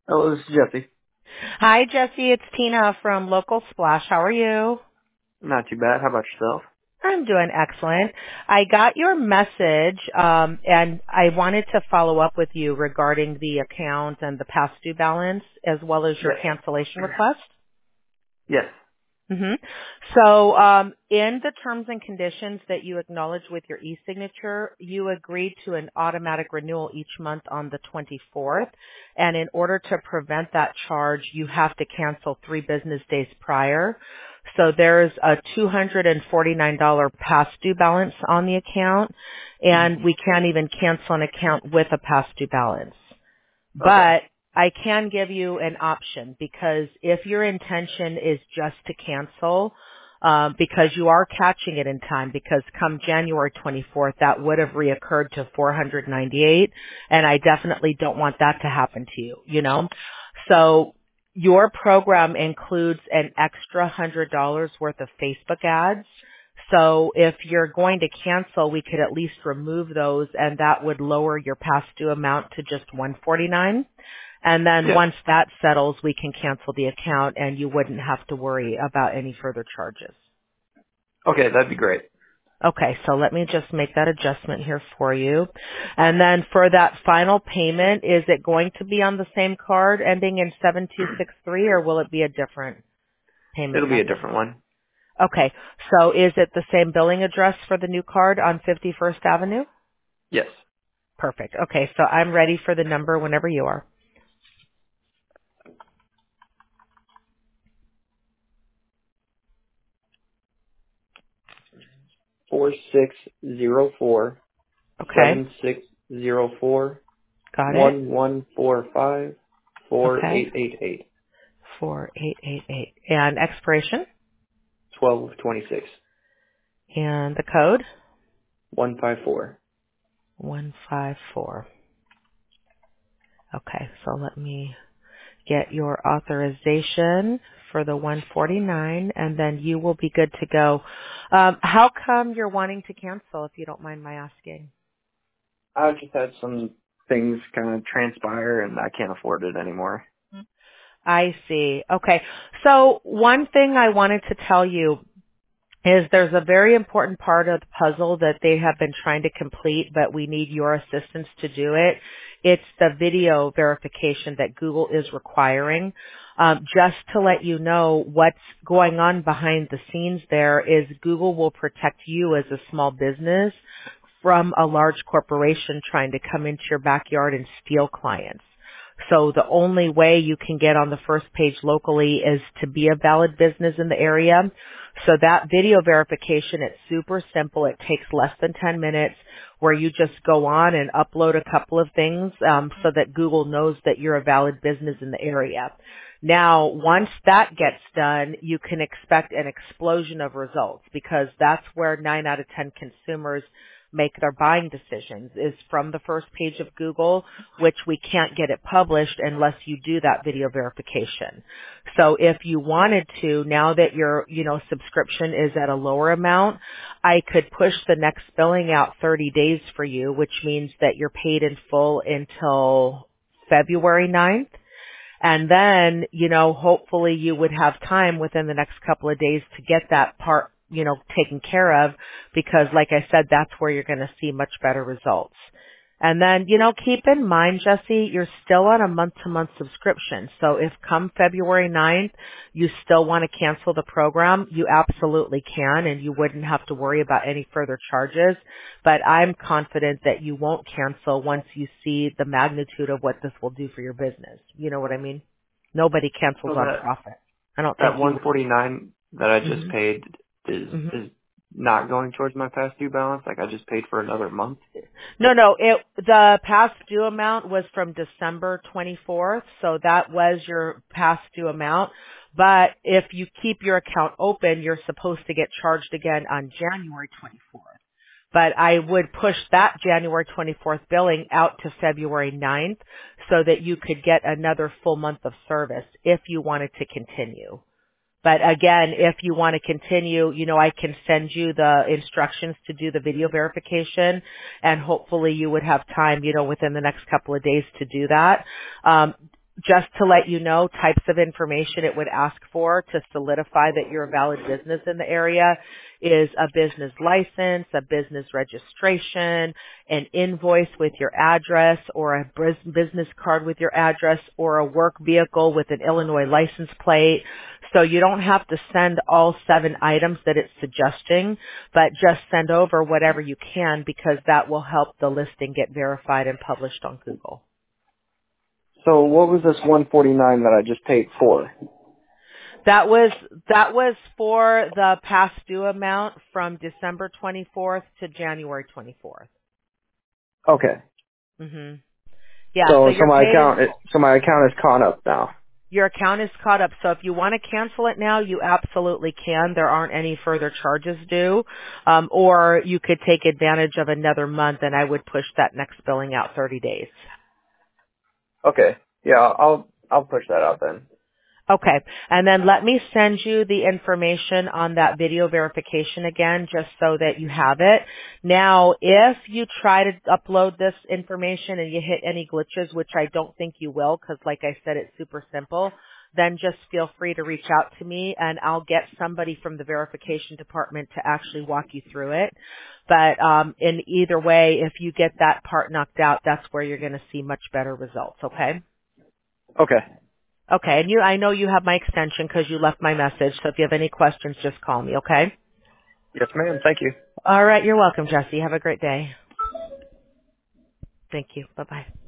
Oh, this is Jesse. Hi, Jesse. It's Tina from Local Splash. How are you? Not too bad. How about yourself? I'm doing excellent. I got your message, and I wanted to follow up with you regarding the account and the past due balance, as well as your Yes. cancellation request. Yes. hmm So, in the terms and conditions that you acknowledge with your e-signature, you agreed to an automatic renewal each month on the 24th. And in order to prevent that charge, you have to cancel 3 business days prior. So there's a $249 past due balance on the account, hmm and we can't even cancel an account with a past due balance. Okay. But I can give you an option because if your intention is just to cancel, because you are catching it in time, because come January 24th, that would have reoccurred to 498, and I definitely don't want that to happen to you, you know? So your program includes an extra $100 worth of Facebook ads. So if you're going to cancel, we could at least remove those, and that would lower your past due amount to just 149. And then Yeah. once that settles, we can cancel the account, and you wouldn't have to worry about any further charges. Okay, that'd be great. Okay, so let me just make that adjustment here for you. And then for that final payment, is it going to be on the same card ending in 7263, or will it be a different payment It'll be a method? different one. Okay, so is it the same billing address for the new card on 51st Avenue? Yes. Perfect. Okay, so I'm ready for the number whenever you are. 4604 Okay, 7604 got it. 1145 Okay, 4888 4888. And expiration 1226 and the code 154. 154. Okay, so let me get your authorization for the 149, and then you will be good to go. How come you're wanting to cancel, if you don't mind my asking? I've just had some things kind of transpire and I can't afford it anymore. I see. Okay. So one thing I wanted to tell you is there's a very important part of the puzzle that they have been trying to complete, but we need your assistance to do it. It's the video verification that Google is requiring. Just to let you know what's going on behind the scenes there is Google will protect you as a small business from a large corporation trying to come into your backyard and steal clients. So the only way you can get on the first page locally is to be a valid business in the area. So that video verification, it's super simple. It takes less than 10 minutes where you just go on and upload a couple of things so that Google knows that you're a valid business in the area. Now, once that gets done, you can expect an explosion of results because that's where 9 out of 10 consumers make their buying decisions is from the first page of Google, which we can't get it published unless you do that video verification. So if you wanted to, now that your, subscription is at a lower amount, I could push the next billing out 30 days for you, which means that you're paid in full until February 9th. And then, hopefully you would have time within the next couple of days to get that part, taken care of because like I said, that's where you're going to see much better results. And then, keep in mind, Jesse, you're still on a month-to-month subscription. So if come February 9th, you still want to cancel the program, you absolutely can, and you wouldn't have to worry about any further charges. But I'm confident that you won't cancel once you see the magnitude of what this will do for your business. You know what I mean? Nobody cancels So on that profit. I don't think that you would. 149 that I just hmm paid is hmm is not going towards my past due balance. Like I just paid for another month. No. The past due amount was from December 24th, so that was your past due amount. But if you keep your account open, you're supposed to get charged again on January 24th. But I would push that January 24th billing out to February 9th so that you could get another full month of service if you wanted to continue. But again, if you want to continue, I can send you the instructions to do the video verification and hopefully you would have time, within the next couple of days to do that. just to let you know, types of information it would ask for to solidify that you're a valid business in the area is a business license, a business registration, an invoice with your address, or a business card with your address, or a work vehicle with an Illinois license plate. So you don't have to send all 7 items that it's suggesting, but just send over whatever you can because that will help the listing get verified and published on Google. So what was this 149 that I just paid for? That was for the past due amount from December 24th to January 24th. Okay. Mhm. Yeah, so So your my account is caught up now. your account is caught up. So if you want to cancel it now, you absolutely can. There aren't any further charges due. Or you could take advantage of another month and I would push that next billing out 30 days. Okay. Yeah, I'll push that out then. Okay. And then let me send you the information on that video verification again, just so that you have it. Now, if you try to upload this information and you hit any glitches, which I don't think you will, because like I said, it's super simple, then just feel free to reach out to me and I'll get somebody from the verification department to actually walk you through it. But in either way, if you get that part knocked out, that's where you're going to see much better results, okay? Okay. Okay, and I know you have my extension because you left my message, so if you have any questions, just call me, okay? Yes, ma'am. Thank you. All right, you're welcome, Jesse. Have a great day. Thank you. Bye-bye.